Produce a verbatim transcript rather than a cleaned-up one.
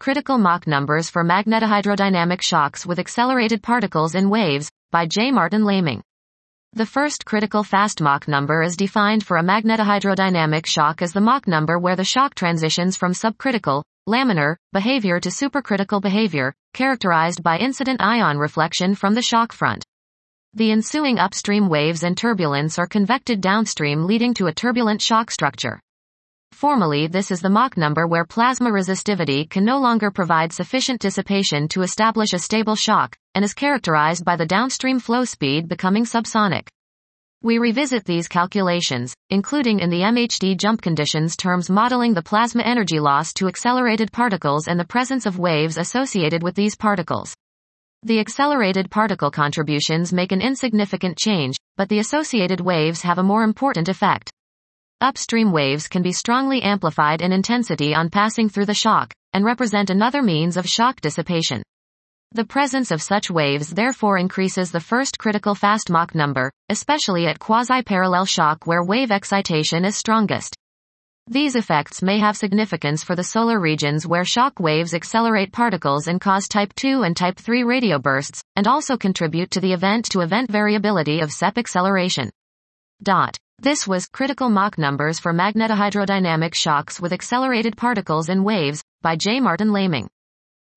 Critical Mach Numbers for Magnetohydrodynamic Shocks with Accelerated Particles in Waves, by J. Martin Laming. The first critical fast Mach number is defined for a magnetohydrodynamic shock as the Mach number where the shock transitions from subcritical, laminar, behavior to supercritical behavior, characterized by incident ion reflection from the shock front. The ensuing upstream waves and turbulence are convected downstream, leading to a turbulent shock structure. Formally, this is the Mach number where plasma resistivity can no longer provide sufficient dissipation to establish a stable shock, and is characterized by the downstream flow speed becoming subsonic. We revisit these calculations, including in the M H D jump conditions terms, modeling the plasma energy loss to accelerated particles and the presence of waves associated with these particles. The accelerated particle contributions make an insignificant change, but the associated waves have a more important effect. Upstream waves can be strongly amplified in intensity on passing through the shock, and represent another means of shock dissipation. The presence of such waves therefore increases the first critical fast Mach number, especially at quasi-parallel shock where wave excitation is strongest. These effects may have significance for the solar regions where shock waves accelerate particles and cause type two and type three radio bursts, and also contribute to the event-to-event variability of S E P acceleration. Dot. This was Critical Mach Numbers for Magnetohydrodynamic Shocks with Accelerated Particles in Waves, by J. Martin Laming.